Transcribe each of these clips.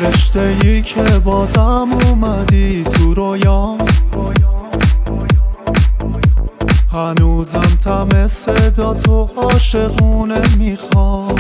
فرشته‌ای که بازم اومدی تو رویام، هنوزم طعم صدا تو عاشقونه میخوام.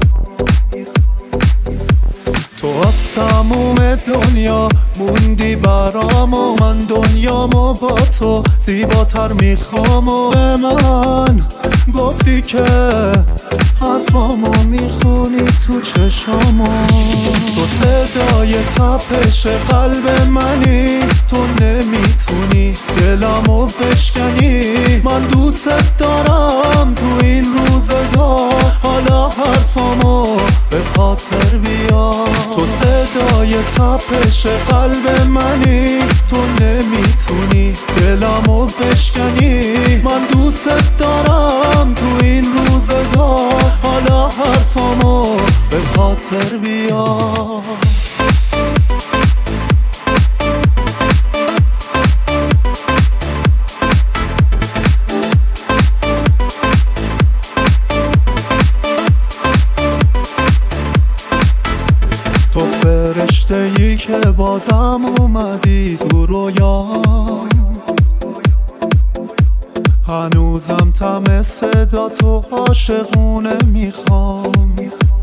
تو از تموم دنیا موندی برام و من دنیامو با تو زیباتر میخوام. و به من گفتی که حرفامو میخونی تو چشامو. تو صدای تپش قلب منی، تو نمیتونی دلمو بشکنی. من دوست دارم تو این روزگار حالا حرفامو به خاطر بیار. تو صدای تپش قلب منی، تو نمیتونی دلمو بشکنی. من دوست دارم تو این روزگار حالا حرفامو به خاطر بیار. تو فرشته‌ای که بازم اومدی تو رویام، هنوزم طعم صدا تو عاشقونه میخوام.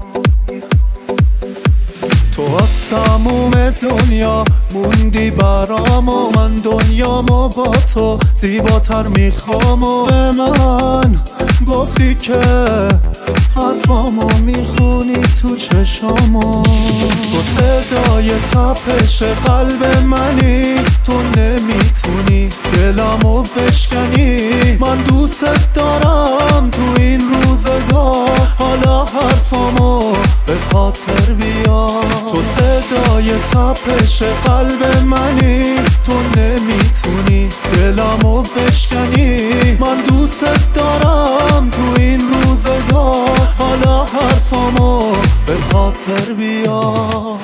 تو از تموم دنیا موندی برام و من دنیامو با تو زیباتر میخوام. و به من گفتی که حرفامو میخونی تو چشامو. تو صدای تپش قلب منی، تو نمیتونی دلمو بشکنی. من دوست دارم تو این روزگار حالا حرفامو به خاطر بیار. تو صدای تپش قلب منی، تو نمیتونی دلمو بشکنی. من دوست دارم تو این روزگار حالا حرفامو به خاطر بیار.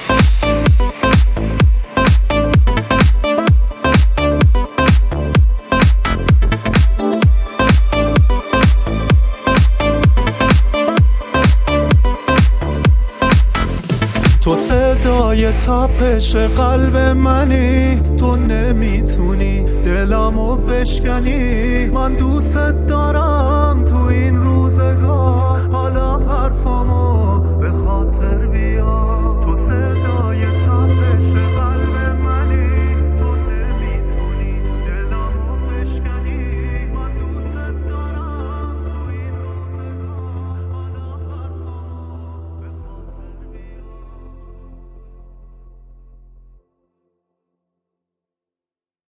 تو صدای تپش قلب منی، تو نمیتونی دلمو بشکنی. من دوست